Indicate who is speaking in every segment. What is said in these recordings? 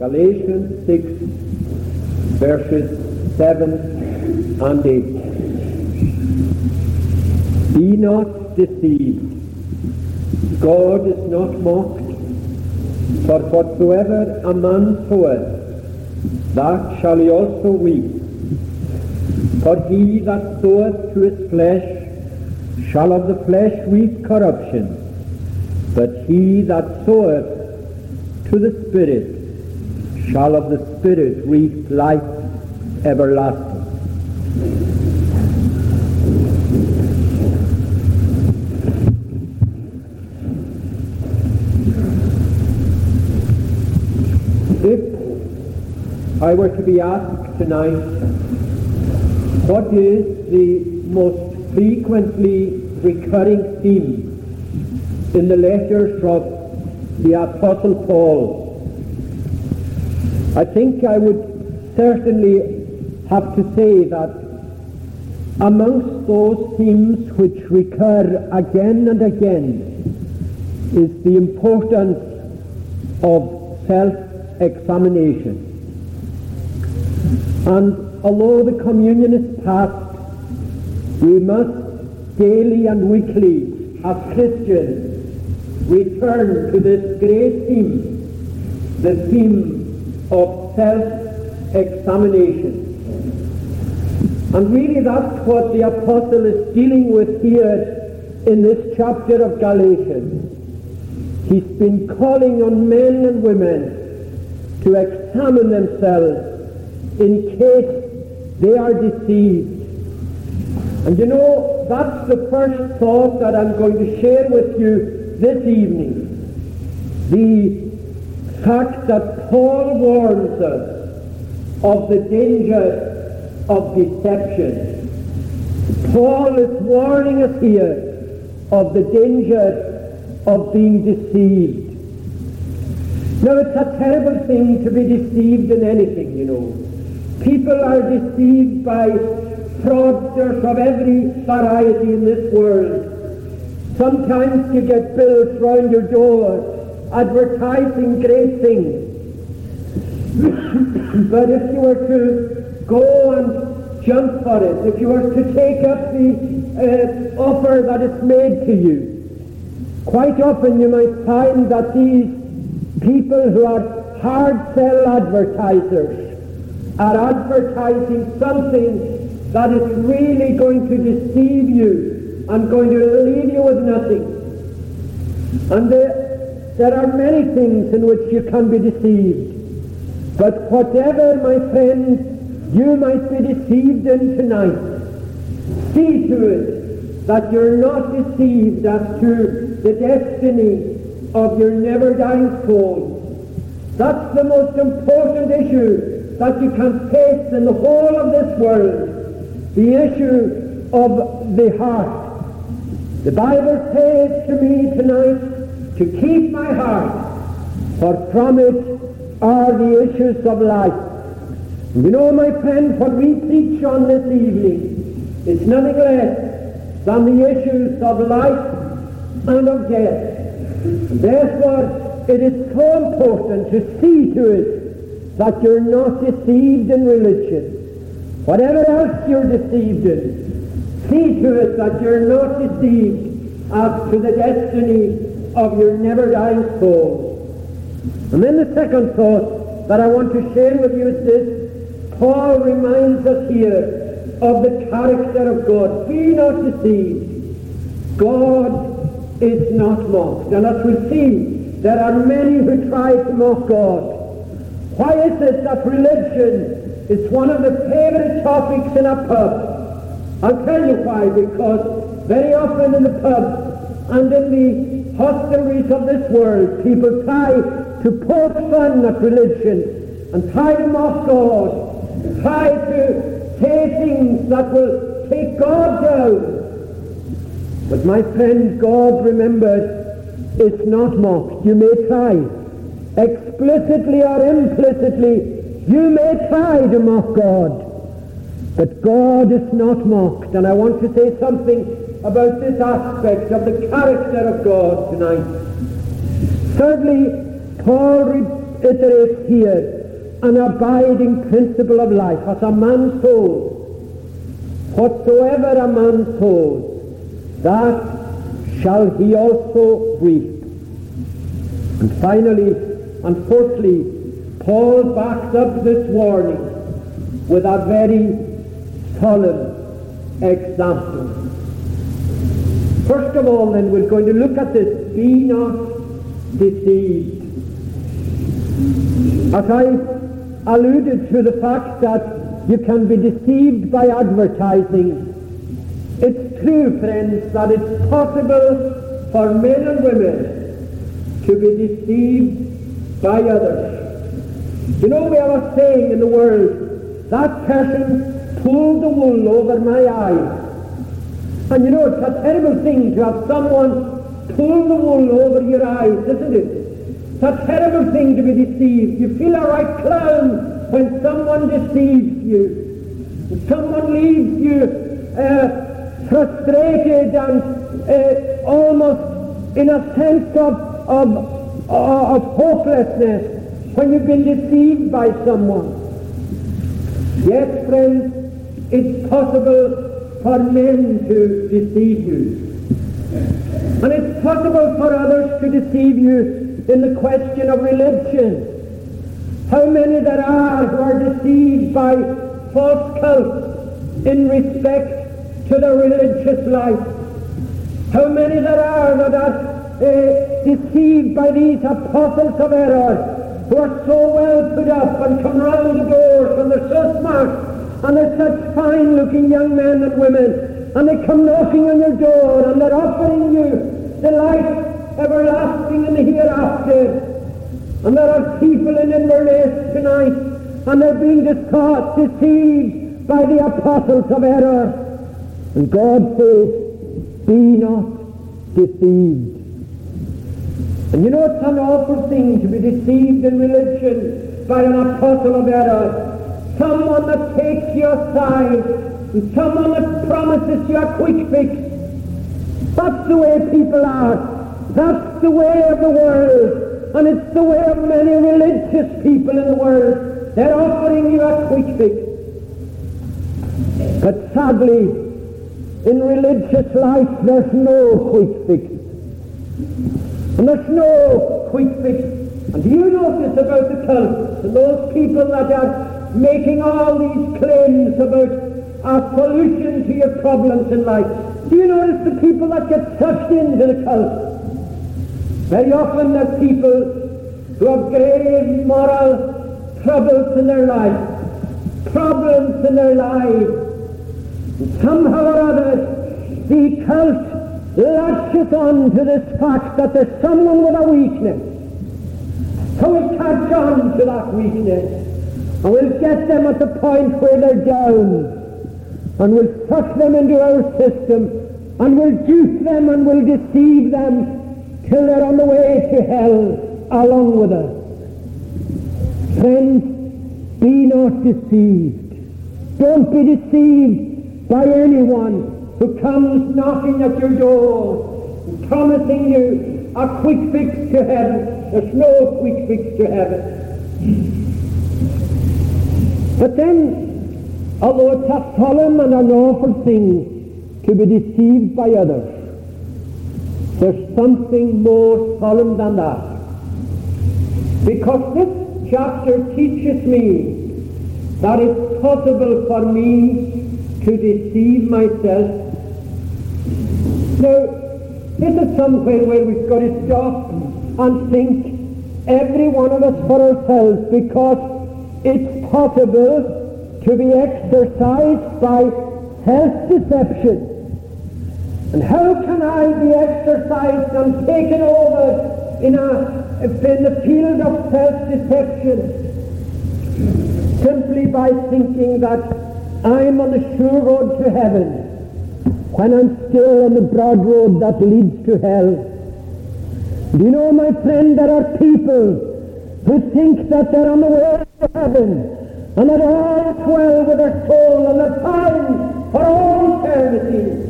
Speaker 1: Galatians 6, verses 7 and 8. Be not deceived. God is not mocked. For whatsoever a man soweth, that shall he also reap. For he that soweth to his flesh shall of the flesh reap corruption, but he that soweth to the Spirit shall of the Spirit reap life everlasting. If I were to be asked tonight, what is the most frequently recurring theme in the letters of the Apostle Paul, I think I would certainly have to say that amongst those themes which recur again and again is the importance of self-examination. And although the communion is past, we must daily and weekly as Christians return to this great theme, the theme of self-examination. And really that's what the apostle is dealing with here in this chapter of Galatians. He's been calling on men and women to examine themselves in case they are deceived. And you know, that's the first thought that I'm going to share with you this evening. The fact that Paul warns us of the danger of deception. Paul is warning us here of the danger of being deceived. Now, it's a terrible thing to be deceived in anything, you know. People are deceived by fraudsters of every variety in this world. Sometimes you get bills round your door advertising great things. But if you were to go and jump for it, if you were to take up the offer that is made to you, quite often you might find that these people who are hard sell advertisers are advertising something that is really going to deceive you and going to leave you with nothing. And there are many things in which you can be deceived. But whatever, my friends, you might be deceived in tonight, see to it that you're not deceived as to the destiny of your never-dying soul. That's the most important issue that you can face in the whole of this world, the issue of the heart. The Bible says to me tonight to keep my heart, for from it are the issues of life. And you know, my friend, what we preach on this evening is nothing less than the issues of life and of death. And therefore, it is so important to see to it that you're not deceived in religion. Whatever else you're deceived in, see to it that you're not deceived as to the destiny of your never-dying soul. And then the second thought that I want to share with you is this. Paul reminds us here of the character of God. Be not deceived. God is not mocked. And as we see, there are many who try to mock God. Why is it that religion is one of the favorite topics in a pub? I'll tell you why. Because very often in the pubs and in the hostelries of this world, people try to poke fun at religion and try to mock God, try to say things that will take God down. But my friend, God, remember, is not mocked. You may try, explicitly or implicitly, you may try to mock God, but God is not mocked. And I want to say something about this aspect of the character of God tonight. Thirdly, Paul iterates here an abiding principle of life. As a man sows, whatsoever a man sows, that shall he also reap. And finally, and fourthly, Paul backs up this warning with a very solemn example. First of all, then, we're going to look at this: be not deceived. As I alluded to the fact that you can be deceived by advertising, it's true, friends, that it's possible for men and women to be deceived by others. You know, we have a saying in the world, that person pulled the wool over my eyes. And you know, it's a terrible thing to have someone pull the wool over your eyes, isn't it? It's a terrible thing to be deceived. You feel a right clown when someone deceives you. When someone leaves you frustrated and almost in a sense of hopelessness when you've been deceived by someone. Yes, friends, it's possible for men to deceive you. And it's possible for others to deceive you in the question of religion. How many there are who are deceived by false cults in respect to their religious life? How many there are that are deceived by these apostles of error who are so well put up and come round the doors and they're so smart and they're such fine-looking young men and women, and they come knocking on your door and they're offering you the life everlasting in the hereafter. And there are people in Inverness tonight, and they're being deceived by the apostles of error. And God says, be not deceived. And you know, it's an awful thing to be deceived in religion by an apostle of error. Someone that takes you aside, and someone that promises you a quick fix. That's the way people are. That's the way of the world. And it's the way of many religious people in the world. They're offering you a quick fix. But sadly, in religious life, there's no quick fix. And there's no quick fix. And do you notice about the cults and those people that are making all these claims about a solution to your problems in life? Do you notice the people that get sucked into the cult? Very often they're people who have grave moral troubles in their life, problems in their lives. And somehow or other, the cult latches on to this fact that there's someone with a weakness. So we'll catch on to that weakness, and we'll get them at the point where they're down, and we'll suck them into our system, and we'll juice them and we'll deceive them till they're on the way to hell along with us. Friends, be not deceived. Don't be deceived by anyone who comes knocking at your door and promising you a quick fix to heaven. There's no quick fix to heaven. But then, although it's a solemn and an awful thing to be deceived by others, there's something more solemn than that. Because this chapter teaches me that it's possible for me to deceive myself. Now, this is somewhere where we've got to stop and think, every one of us for ourselves, because it's possible to be exercised by self-deception. And how can I be exercised and taken over in the field of self-deception? Simply by thinking that I'm on the sure road to heaven when I'm still on the broad road that leads to hell. Do you know, my friend, there are people who think that they're on the way to heaven and that all is well with their soul and they're fine for all eternity.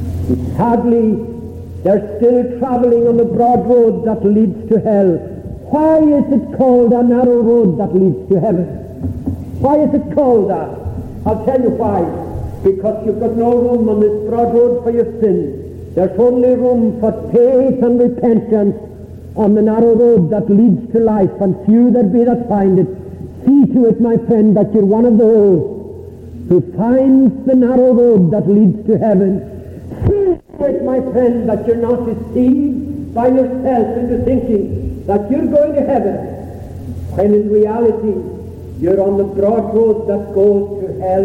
Speaker 1: Sadly, they're still traveling on the broad road that leads to hell Why is it called a narrow road that leads to heaven? Why is it called that? I'll tell you why. Because you've got no room on this broad road for your sin. There's only room for faith and repentance on the narrow road that leads to life, and few there be that find it. See to it, my friend, that you're one of those who finds the narrow road that leads to heaven. See to it, my friend, that you're not deceived by yourself into thinking that you're going to heaven, when in reality you're on the broad road that goes to hell.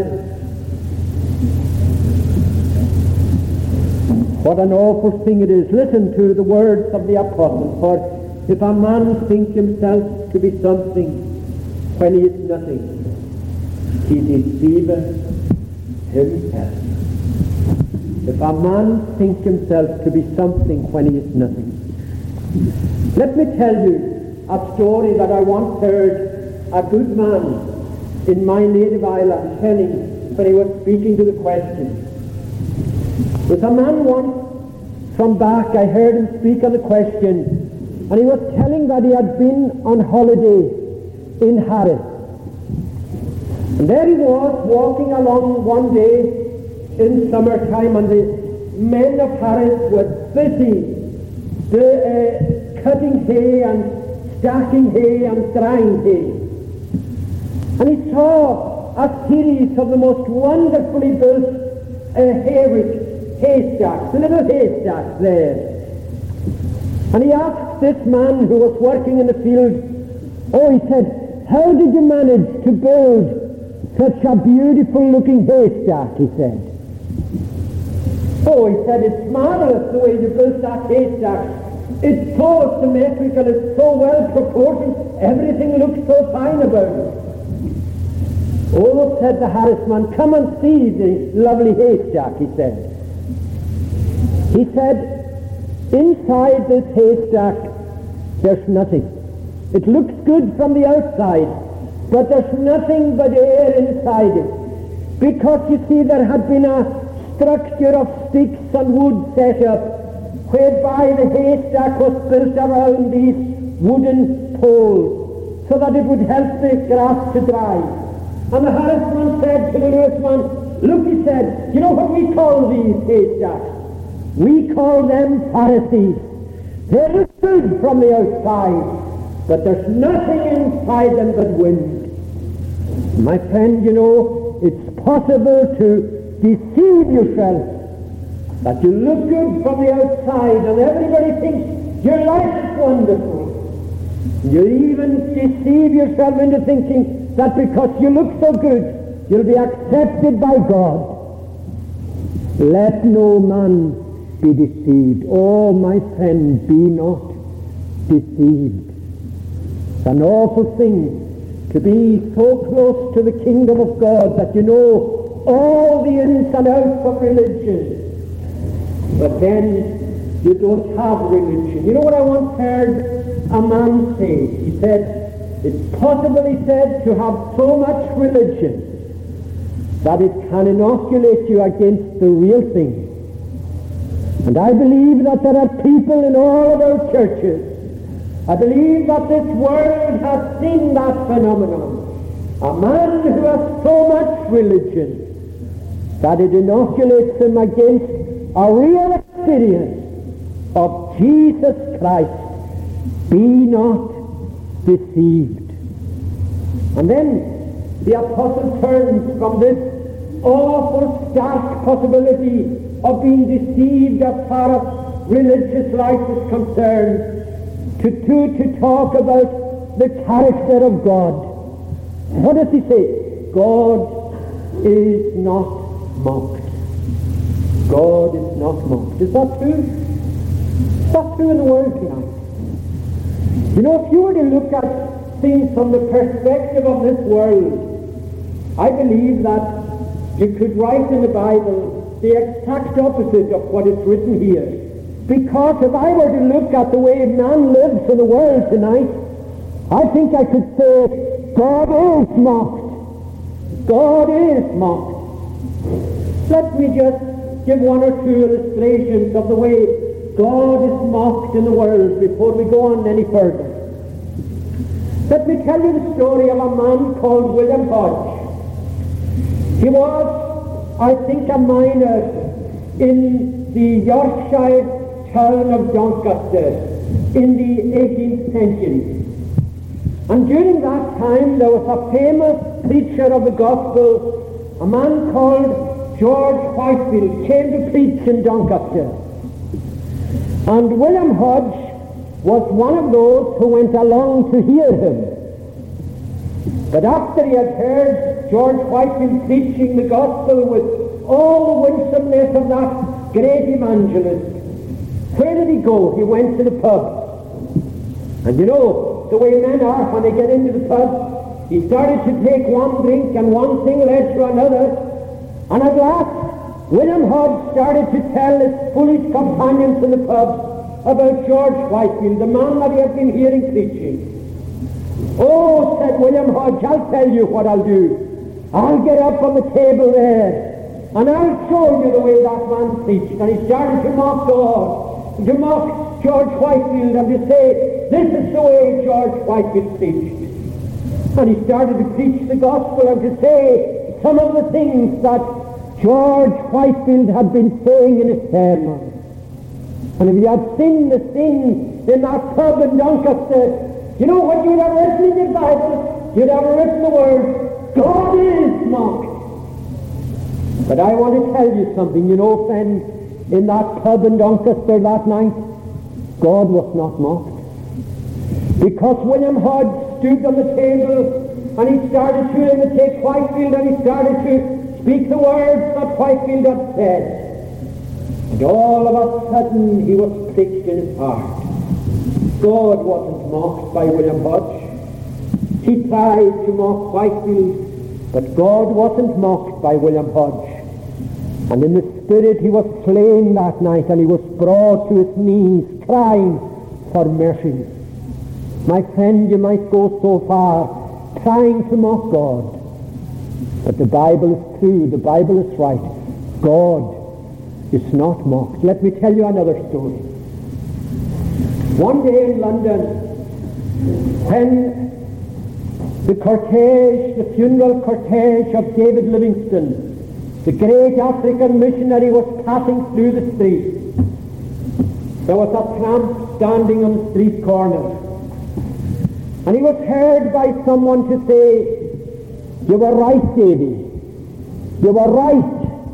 Speaker 1: What an awful thing it is. Listen to the words of the apostle. For if a man think himself to be something when he is nothing, he deceiveth himself. If a man think himself to be something when he is nothing. Let me tell you a story that I once heard a good man in my native island telling when he was speaking to the question. There was a man once from back, I heard him speak on the question, and he was telling that he had been on holiday in Harris. And there he was walking along one day in summertime, and the men of Harris were busy cutting hay and stacking hay and drying hay. And he saw a series of the most wonderfully built haystacks, the little haystacks there. And he asked this man who was working in the field, he said, how did you manage to build such a beautiful looking haystack, he said. He said, it's marvelous the way you built that haystack. It's so symmetrical, it's so well proportioned, everything looks so fine about it. Said the Harrisman, come and see the lovely haystack, he said. He said, inside this haystack, there's nothing. It looks good from the outside, but there's nothing but air inside it. Because, you see, there had been a structure of sticks and wood set up, whereby the haystack was built around these wooden poles, so that it would help the grass to dry. And the Harrisman said to the Lewisman, look, he said, you know what we call these haystacks? We call them Pharisees. They look good from the outside, but there's nothing inside them but wind. My friend, you know, it's possible to deceive yourself, that you look good from the outside and everybody thinks your life is wonderful. You even deceive yourself into thinking that because you look so good, you'll be accepted by God. Let no man be deceived. Oh, my friend, be not deceived. It's an awful thing to be so close to the kingdom of God that you know all the ins and outs of religion, but then you don't have religion. You know what I once heard a man say? He said, it's possible, he said, to have so much religion that it can inoculate you against the real thing. And I believe that there are people in all of our churches. I believe that this world has seen that phenomenon. A man who has so much religion that it inoculates him against a real experience of Jesus Christ. Be not deceived. And then the apostle turns from this awful stark possibility of being deceived as far as religious life is concerned to talk about the character of God. What does he say? God is not mocked. God is not mocked. Is that true? Is that true in the world tonight? You know, if you were to look at things from the perspective of this world, I believe that you could write in the Bible the exact opposite of what is written here. Because if I were to look at the way man lives in the world tonight, I think I could say, God is mocked. God is mocked. Let me just give one or two illustrations of the way God is mocked in the world before we go on any further. Let me tell you the story of a man called William Hodge. He was, I think, a miner in the Yorkshire town of Doncaster in the 18th century. And during that time there was a famous preacher of the gospel, a man called George Whitefield, came to preach in Doncaster. And William Hodge was one of those who went along to hear him. But after he had heard George Whitefield preaching the gospel with all the winsomeness of that great evangelist, where did he go? He went to the pub. And you know, the way men are when they get into the pub, he started to take one drink and one thing led to another. And at last, William Hodge started to tell his foolish companions in the pub about George Whitefield, the man that he had been hearing preaching. Oh, said William Hodge, I'll tell you what I'll do. I'll get up on the table there, and I'll show you the way that man preached. And he started to mock God, to mock George Whitefield, and to say, this is the way George Whitefield preached. And he started to preach the gospel and to say some of the things that George Whitefield had been saying in his sermon. And if you had seen the scene in that pub in Doncaster, you know what you'd have written in your Bible? You'd have written the words, God is mocked. But I want to tell you something, you know, friend, in that pub in Doncaster that night, God was not mocked. Because William Hodge stood on the table and he started to imitate Whitefield, and he started to speak the words that Whitefield had said. And all of a sudden he was pricked in his heart. God wasn't mocked by William Hodge. He tried to mock Whitefield, but God wasn't mocked by William Hodge. And in the spirit he was slain that night, and he was brought to his knees, crying for mercy. My friend, you might go so far trying to mock God, but the Bible is true, the Bible is right. God is not mocked. Let me tell you another story. One day in London, when the funeral cortege of David Livingstone, the great African missionary, was passing through the street, there was a tramp standing on the street corner, and he was heard by someone to say, you were right, Davy, you were right.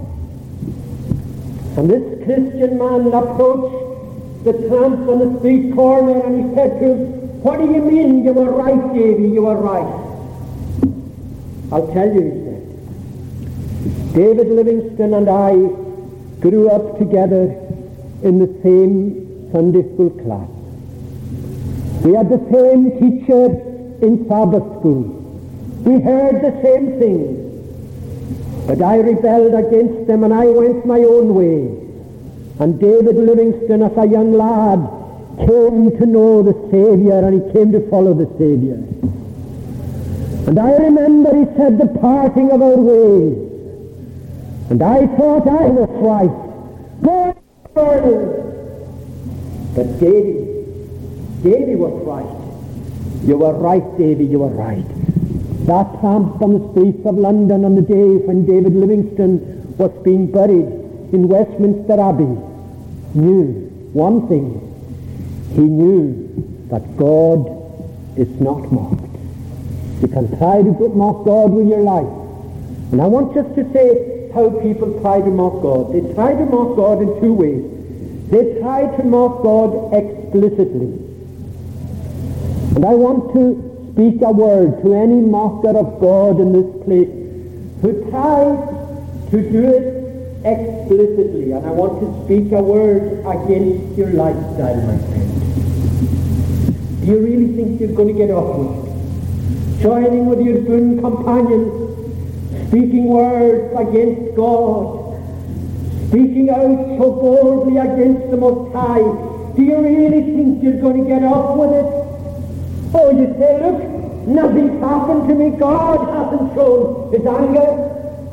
Speaker 1: And this Christian man approached the tramp on the street corner, and he said to him, what do you mean you were right, Davy, you were right? I'll tell you, he said. David Livingstone and I grew up together in the same Sunday school class. We had the same teacher in Sabbath school. We heard the same things. But I rebelled against them, and I went my own way. And David Livingstone, as a young lad, came to know the Savior, and he came to follow the Savior. And I remember he said, the parting of our ways. And I thought I was right. Go further. But Davy was right. You were right, Davy, you were right. That tramp on the streets of London on the day when David Livingstone was being buried in Westminster Abbey knew one thing. He knew that God is not mocked. You can try to mock God with your life. And I want just to say how people try to mock God. They try to mock God in two ways. They try to mock God explicitly. And I want to speak a word to any mocker of God in this place who tries to do it explicitly. And I want to speak a word against your lifestyle, my friend. Do you really think you're going to get off with it? Joining with your boon companions, speaking words against God, speaking out so boldly against the Most High. Do you really think you're going to get off with it? Oh, you say, look, nothing's happened to me. God hasn't shown his anger.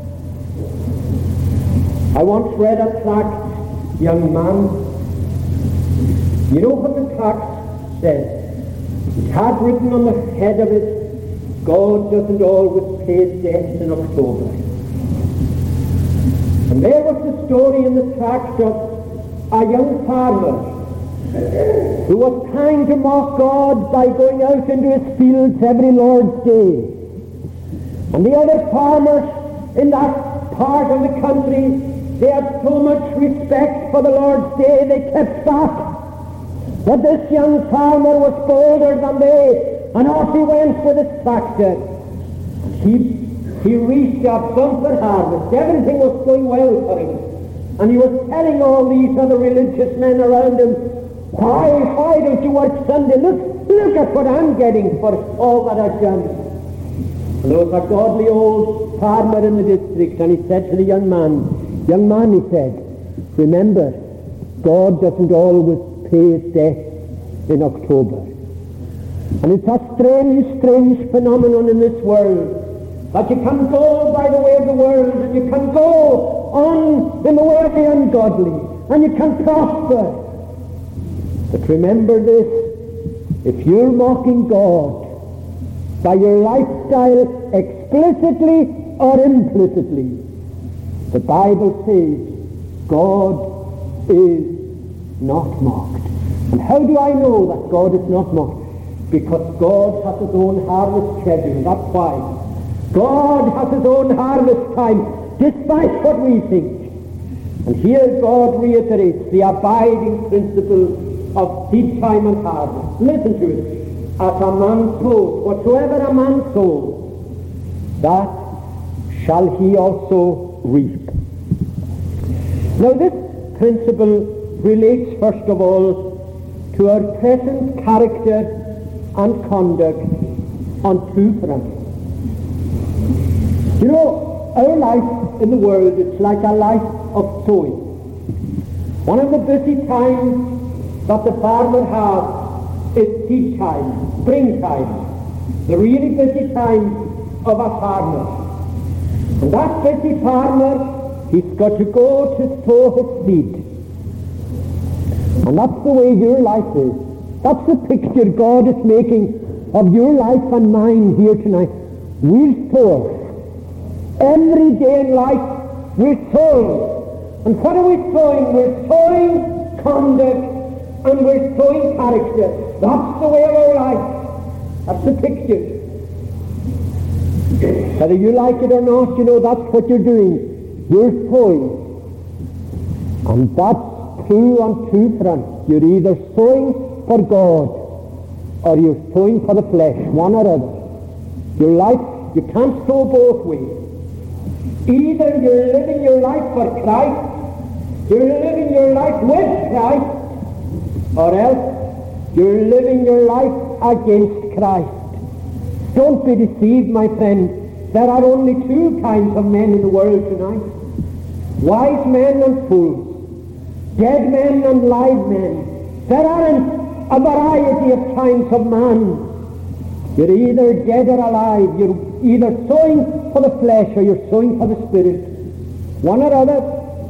Speaker 1: I once read a tract, young man. You know what the tract says? It had written on the head of it, God doesn't always pay his debts in October. And there was the story in the tract of a young farmer who was trying to mock God by going out into his fields every Lord's Day. And the other farmers in that part of the country, they had so much respect for the Lord's Day, they kept back. But this young farmer was bolder than they, and off he went with his tractor. He reached a bumper harvest. Everything was going well for him. And he was telling all these other religious men around him, why don't you work Sunday? Look at what I'm getting for all that I've done. And there was a godly old farmer in the district, and he said to the young man, he said, remember, God doesn't always pay his debt in October. And it's a strange phenomenon in this world, that you can go by the way of the world, and you can go on in the way of the ungodly, and you can prosper. But remember this, if you're mocking God by your lifestyle explicitly or implicitly, the Bible says God is not mocked. And how do I know that God is not mocked? Because God has his own harvest schedule. That's why. God has his own harvest time, despite what we think. And here God reiterates the abiding principle of seed time and harvest. Listen to it. As a man sows, whatsoever a man sows, that shall he also reap. Now this principle relates first of all to our present character and conduct on two fronts. You know, our life in the world is like a life of sowing. One of the busy times that the farmer has is seed time, springtime, the really busy time of a farmer. And that busy farmer, he's got to go to sow his seed. And that's the way your life is. That's the picture God is making of your life and mine here tonight. We're sowers. Every day in life, we're sowing. And what are we sowing? We're sowing conduct and we're sowing character. That's the way of our life. That's the picture. Whether you like it or not, you know, that's what you're doing. You're sowing. And that's true on two fronts. You're either sowing for God or you're sowing for the flesh, one or other. Your life, you can't sow both ways. Either you're living your life for Christ, you're living your life with Christ, or else you're living your life against Christ. Don't be deceived, my friend. There are only two kinds of men in the world tonight. Wise men and fools. Dead men and live men. There aren't a variety of kinds of man. You're either dead or alive. You're either sowing for the flesh or you're sowing for the spirit. One or other.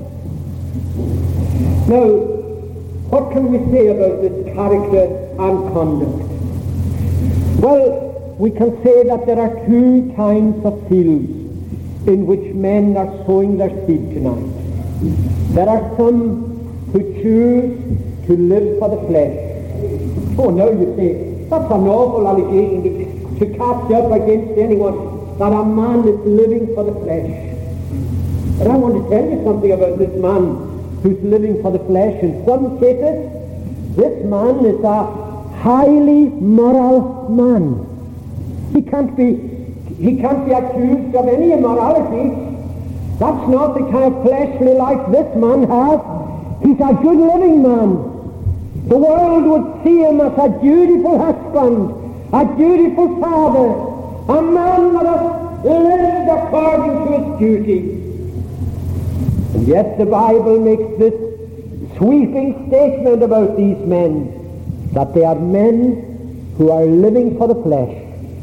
Speaker 1: Now, what can we say about this character and conduct? Well, we can say that there are two kinds of fields in which men are sowing their seed tonight. There are some who choose to live for the flesh. Oh, now you say, that's an awful allegation to cast up against anyone, that a man is living for the flesh. But I want to tell you something about this man who's living for the flesh. In some cases, this man is a highly moral man. He can't be accused of any immorality. That's not the kind of fleshly life this man has. He's a good living man. The world would see him as a dutiful husband, a dutiful father, a man that has lived according to his duty. And yet the Bible makes this sweeping statement about these men, that they are men who are living for the flesh.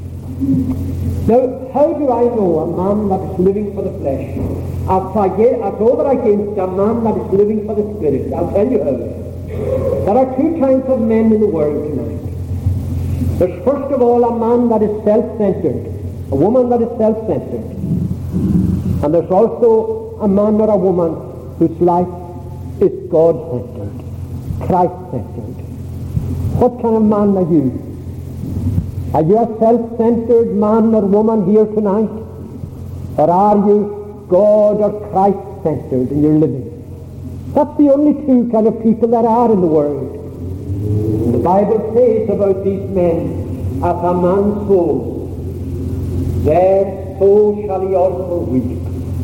Speaker 1: Now, how do I know a man that is living for the flesh as over against a man that is living for the spirit? I'll tell you how. There are two kinds of men in the world tonight. There's first of all a man that is self-centered, a woman that is self-centered. And there's also a man or a woman whose life is God-centered, Christ-centered. What kind of man are you? Are you a self-centered man or woman here tonight? Or are you God or Christ-centered in your living? That's the only two kind of people that are in the world. And the Bible says about these men, as a man sows, there so shall he also reap.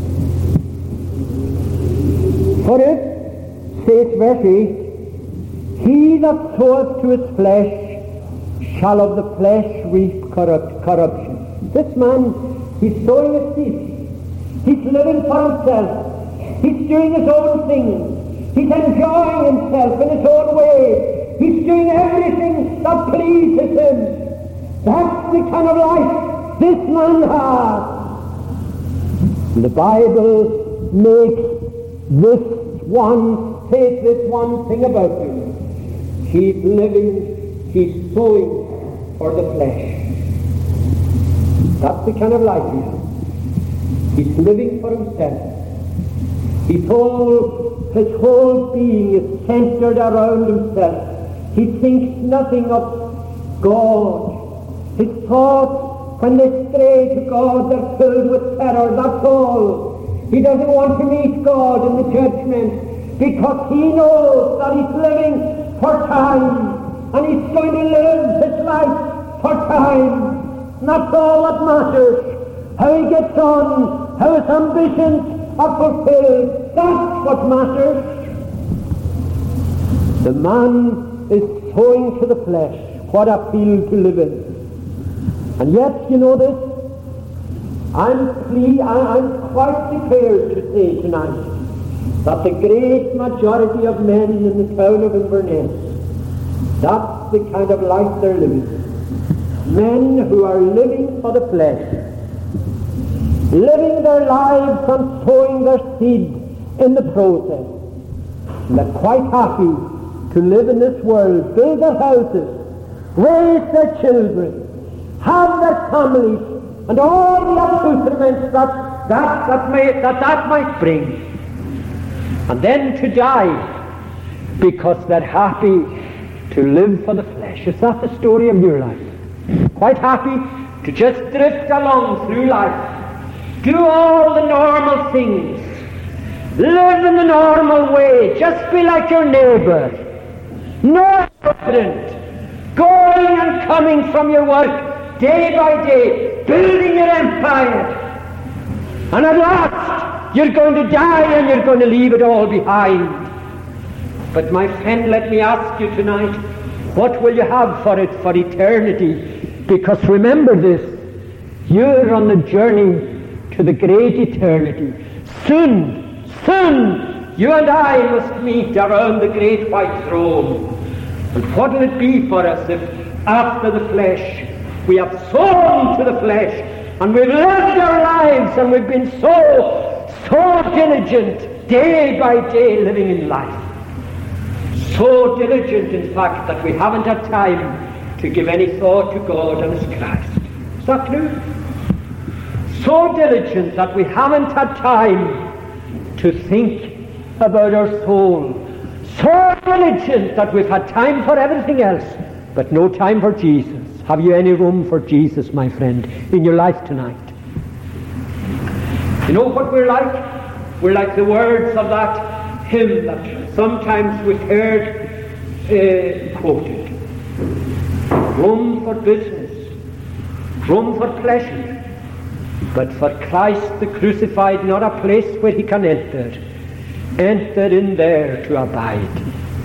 Speaker 1: For if, says verse 8, he that soweth to his flesh shall of the flesh reap corruption. This man, he's sowing a seed. He's living for himself. He's doing his own thing. He's enjoying himself in his own way. He's doing everything that pleases him. That's the kind of life this man has. The Bible makes says this one thing about him. He's living, he's sowing for the flesh. That's the kind of life he has. He's living for himself. His whole being is centered around himself. He thinks nothing of God. His thoughts, when they stray to God, they're filled with terror, that's all. He doesn't want to meet God in the judgment because he knows that he's living for time, and he's going to live his life for time. And that's all that matters. How he gets on, how his ambitions are fulfilled, that's what matters. The man is sowing to the flesh. What a field to live in. And yet, you know this, I'm quite prepared to say tonight that the great majority of men in the town of Inverness, that's the kind of life they're living. Men who are living for the flesh, living their lives and sowing their seed in the process. And they're quite happy to live in this world, build their houses, raise their children, have their families, and all the accoutrements that might bring. And then to die because they're happy to live for the flesh. Is that the story of your life? Quite happy to just drift along through life, do all the normal things, live in the normal way, just be like your neighbor, no different, going and coming from your work day by day, building your empire, and at last you're going to die and you're going to leave it all behind. But my friend, let me ask you tonight, what will you have for it for eternity? Because remember this, you're on the journey to the great eternity. Soon, you and I must meet around the great white throne. And what will it be for us if after the flesh we have sown to the flesh and we've lived our lives and we've been so diligent day by day living in life. So diligent, in fact, that we haven't had time to give any thought to God and His Christ. Is that true? So diligent that we haven't had time to think about our soul. So diligent that we've had time for everything else, but no time for Jesus. Have you any room for Jesus, my friend, in your life tonight? You know what we're like? We're like the words of that hymn that sometimes we've heard quoted. Room for business, room for pleasure, but for Christ the crucified, not a place where he can enter in there to abide.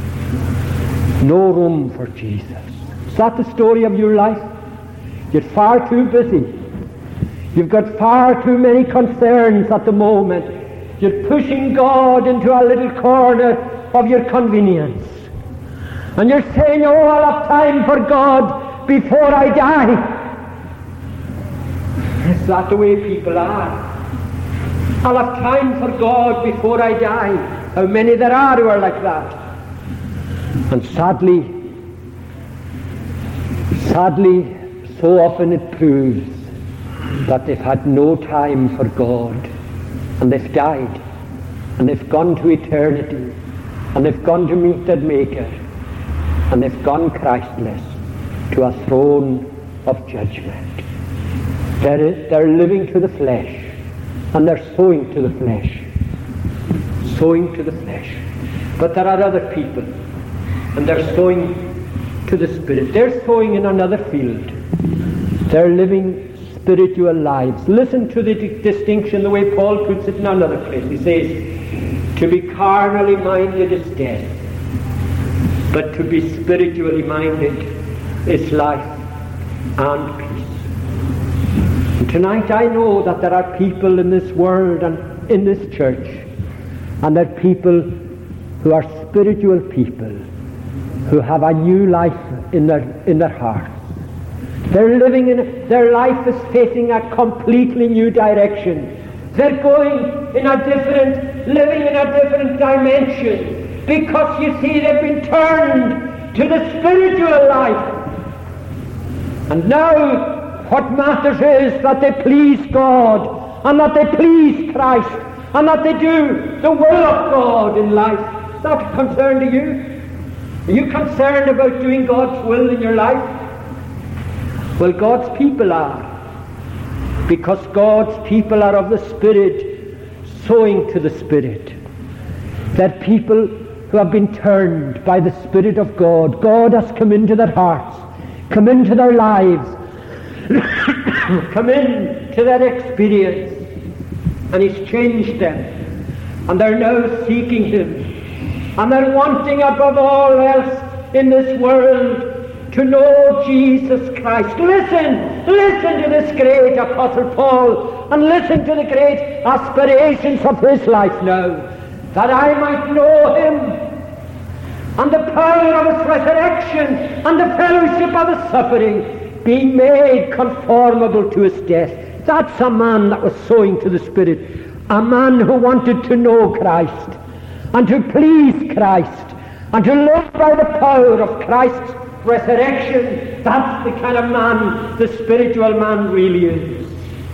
Speaker 1: No room for Jesus. Is that the story of your life? You're far too busy. You've got far too many concerns at the moment. You're pushing God into a little corner of your convenience. And you're saying, oh, I'll have time for God before I die. Is that the way people are? I'll have time for God before I die. How many there are who are like that? And sadly, Sadly, so often it proves that they've had no time for God, and they've died, and they've gone to eternity, and they've gone to meet their Maker, and they've gone Christless to a throne of judgment. They're living to the flesh, and they're sowing to the flesh. Sowing to the flesh. But there are other people, and they're sowing to the Spirit. They're sowing in another field. They're living spiritual lives. Listen to the distinction, the way Paul puts it in another place. He says, to be carnally minded is death, but to be spiritually minded is life and peace. And tonight I know that there are people in this world and in this church, and there are people who are spiritual people, who have a new life in their hearts. They're living their life is facing a completely new direction. They're living in a different dimension, because you see they've been turned to the spiritual life. And now what matters is that they please God, and that they please Christ, and that they do the will of God in life. Is that a concern to you? Are you concerned about doing God's will in your life? Well, God's people are, because God's people are of the Spirit, sowing to the Spirit. They're people who have been turned by the Spirit of God. God has come into their hearts, come into their lives, come into their experience, and He's changed them, and they're now seeking Him, and they're wanting above all else in this world to know Jesus Christ. Listen to this great Apostle Paul, and listen to the great aspirations of his life now, that I might know Him, and the power of His resurrection, and the fellowship of His suffering, being made conformable to His death. That's a man that was sowing to the Spirit, a man who wanted to know Christ, and to please Christ, and to live by the power of Christ's resurrection. That's the kind of man the spiritual man really is.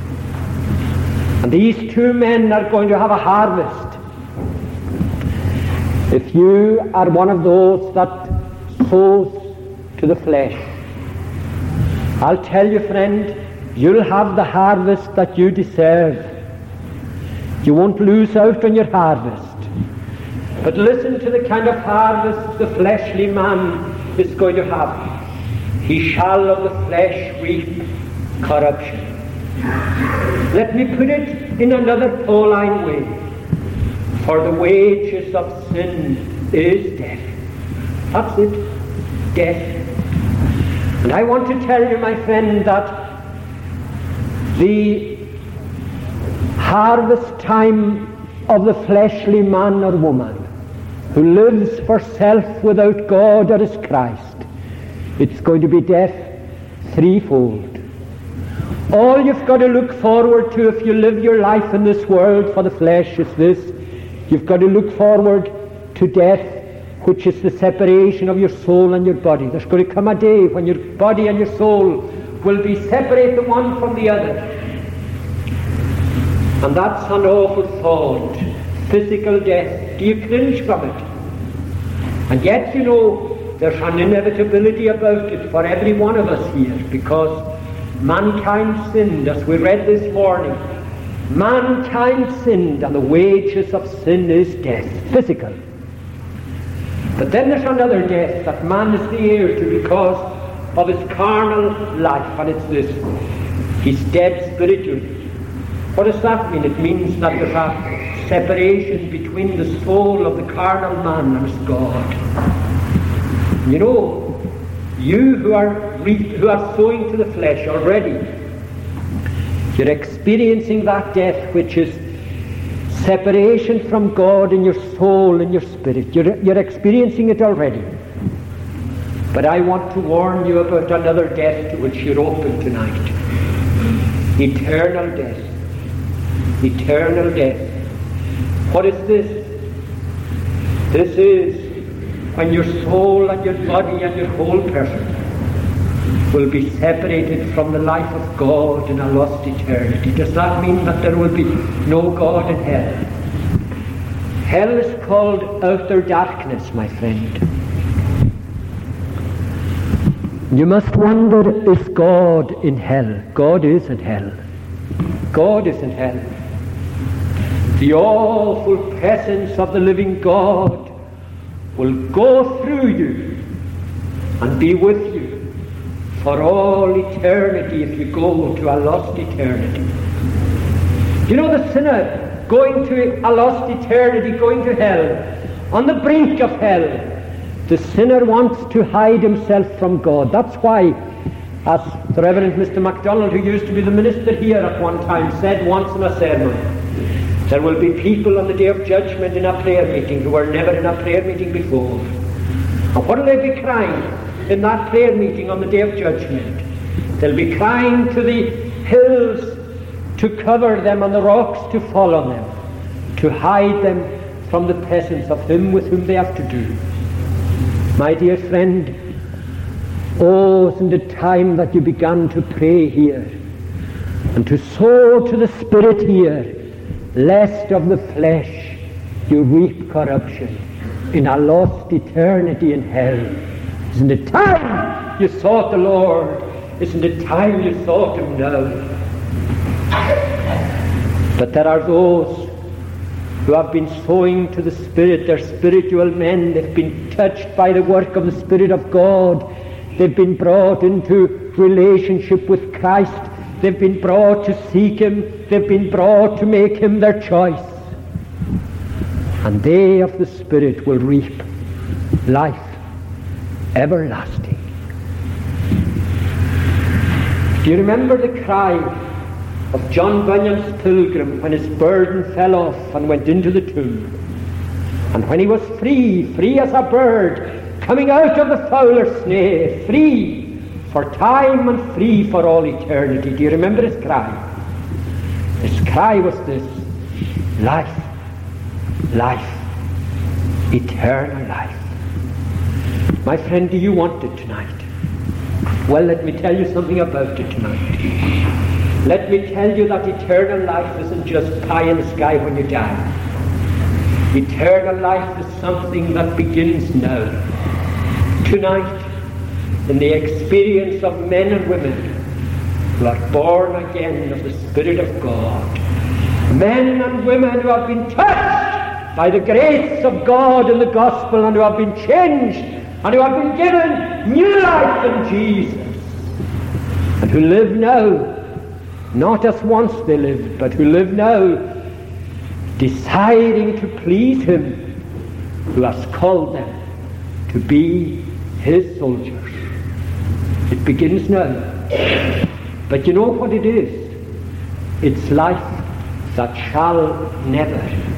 Speaker 1: And these two men are going to have a harvest. If you are one of those that sows to the flesh, I'll tell you, friend, you'll have the harvest that you deserve. You won't lose out on your harvest. But listen to the kind of harvest the fleshly man is going to have. He shall of the flesh reap corruption. Let me put it in another Pauline way. For the wages of sin is death. That's it. Death. And I want to tell you, my friend, that the harvest time of the fleshly man or woman who lives for self without God or as Christ, it's going to be death threefold. All you've got to look forward to if you live your life in this world for the flesh is this: you've got to look forward to death, which is the separation of your soul and your body. There's going to come a day when your body and your soul will be separate, the one from the other. And that's an awful thought. Physical death. Do you cringe from it? And yet, you know, there's an inevitability about it for every one of us here, because mankind sinned, as we read this morning. Mankind sinned, and the wages of sin is death, physical. But then there's another death that man is the heir to because of his carnal life, and it's this: he's dead spiritually. What does that mean? It means that there's a separation between the soul of the carnal man and his God. You know, you who are sowing to the flesh already, you're experiencing that death, which is separation from God in your soul and your spirit. You're experiencing it already. But I want to warn you about another death to which you're open tonight. Eternal death. Eternal death. What is this? This is when your soul and your body and your whole person will be separated from the life of God in a lost eternity. Does that mean that there will be no God in hell? Hell is called outer darkness, my friend. You must wonder, is God in hell? God is in hell. God is in hell. The awful presence of the living God will go through you and be with you for all eternity if you go to a lost eternity. You know, the sinner going to a lost eternity, going to hell, on the brink of hell, the sinner wants to hide himself from God. That's why, as the Reverend Mr. MacDonald, who used to be the minister here at one time, said once in a sermon, there will be people on the day of judgment in a prayer meeting who were never in a prayer meeting before. And what will they be crying in that prayer meeting on the day of judgment? They'll be crying to the hills to cover them and the rocks to fall on them, to hide them from the presence of him with whom they have to do. My dear friend, oh, isn't it time that you began to pray here and to sow to the Spirit here, lest of the flesh you reap corruption in a lost eternity in hell. Isn't it time you sought the Lord? Isn't it time you sought him now? But there are those who have been sowing to the Spirit. They're spiritual men. They've been touched by the work of the Spirit of God. They've been brought into relationship with Christ. They've been brought to seek him. They've been brought to make him their choice. And they of the Spirit will reap life everlasting. Do you remember the cry of John Bunyan's pilgrim when his burden fell off and went into the tomb? And when he was free as a bird, coming out of the fowler's snare, free for time and free for all eternity. Do you remember his cry? His cry was this: life, life, eternal life. My friend, do you want it tonight? Well, let me tell you something about it tonight. Let me tell you that eternal life isn't just pie in the sky when you die. Eternal life is something that begins now. Tonight, in the experience of men and women who are born again of the Spirit of God. Men and women who have been touched by the grace of God in the gospel and who have been changed and who have been given new life in Jesus, and who live now, not as once they lived, but who live now deciding to please him who has called them to be his soldiers. It begins now. But you know what it is? It's life that shall never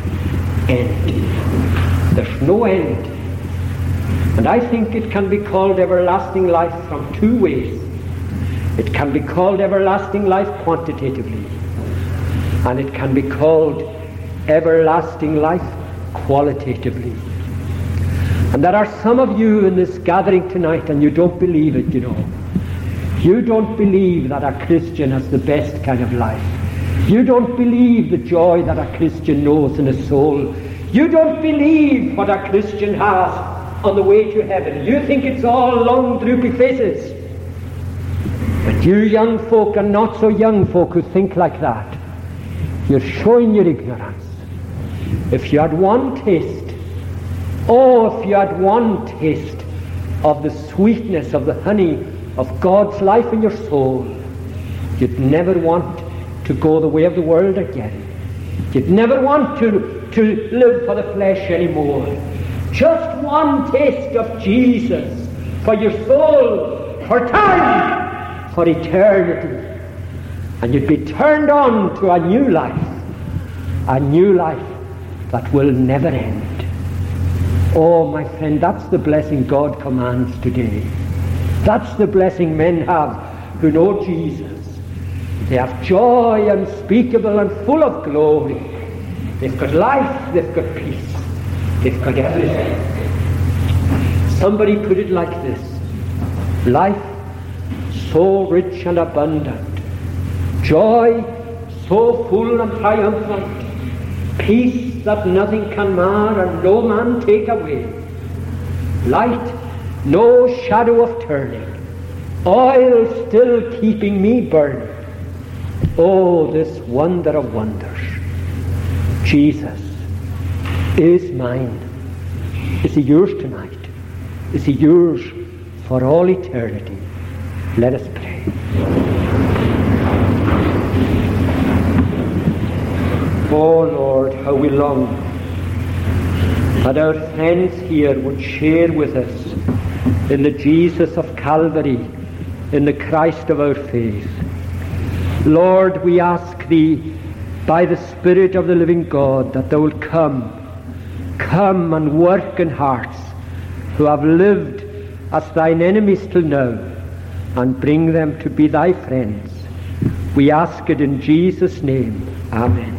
Speaker 1: end. There's no end. And I think it can be called everlasting life from two ways. It can be called everlasting life quantitatively, and it can be called everlasting life qualitatively. And there are some of you in this gathering tonight, and you don't believe it, you know. You don't believe that a Christian has the best kind of life. You don't believe the joy that a Christian knows in his soul. You don't believe what a Christian has on the way to heaven. You think it's all long droopy faces. But you young folk and not so young folk who think like that, you're showing your ignorance. If you had one taste, if you had one taste of the sweetness of the honey of God's life in your soul, you'd never want to go the way of the world again. You'd never want to live for the flesh anymore. Just one taste of Jesus for your soul, for time, for eternity, and you'd be turned on to a new life that will never end. Oh, my friend, that's the blessing God commands today. That's the blessing men have who know Jesus. They have joy unspeakable and full of glory. They've got life, they've got peace, they've got everything. Somebody put it like this: life so rich and abundant, joy so full and triumphant, peace that nothing can mar and no man take away, light, no shadow of turning, oil still keeping me burning. Oh, this wonder of wonders. Jesus is mine. Is he yours tonight? Is he yours for all eternity? Let us pray. Oh Lord, how we long that our friends here would share with us in the Jesus of Calvary, in the Christ of our faith. Lord, we ask thee by the Spirit of the living God that thou wilt come and work in hearts who have lived as thine enemies till now, and bring them to be thy friends. We ask it in Jesus' name. Amen.